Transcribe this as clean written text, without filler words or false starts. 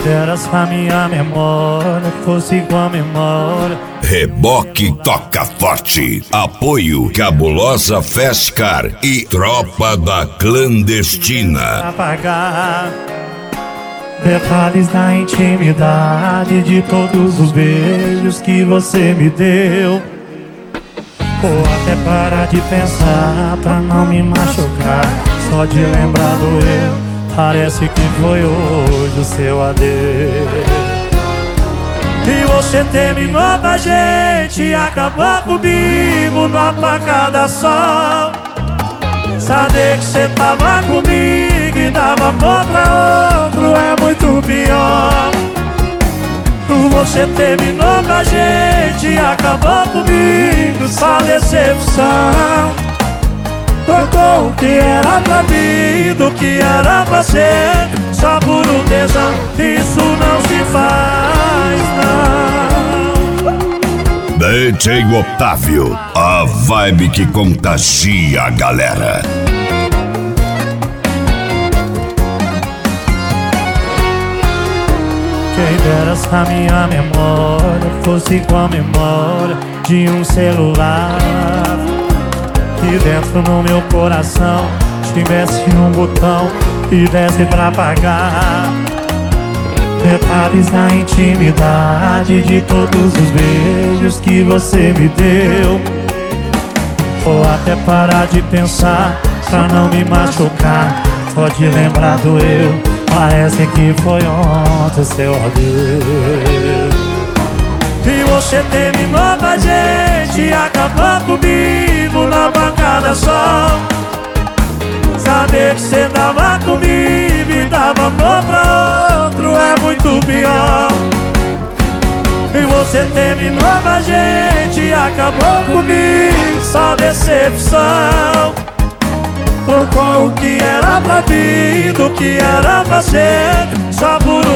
dera se a minha memória fosse igual a memória. Reboque toca forte. Apoio Cabulosa Festcar e Tropa da Clandestina. Apagar detalhes da intimidade de todos os beijos que você me deu. Ou até parar de pensar pra não me machucar. Só de lembrar doeu, parece que foi hoje o seu adeus. E você terminou com a gente, acabou comigo no apagar da sol. Saber que você tava comigo e dava amor pra outro é muito pior. Você terminou com a gente, acabou comigo, só decepção. Trocou o que era pra mim do que era pra ser, só por um tesão, isso não se faz, não. DJ Otávio, a vibe que contagia a galera. Quem dera se a minha memória fosse igual a memória de um celular. Que dentro no meu coração tivesse um botão e desse pra apagar detalhes da intimidade de todos os beijos que você me deu. Ou até parar de pensar pra não me machucar. Só de lembrar doeu, parece que foi ontem seu adeus. E você terminou com a gente, acabou comigo na bancada só. Saber que você tava comigo e dava amor pra outro é muito pior. E você terminou com a gente, acabou comigo, só decepção. Trocou o que era pra mim do que era pra ser, só por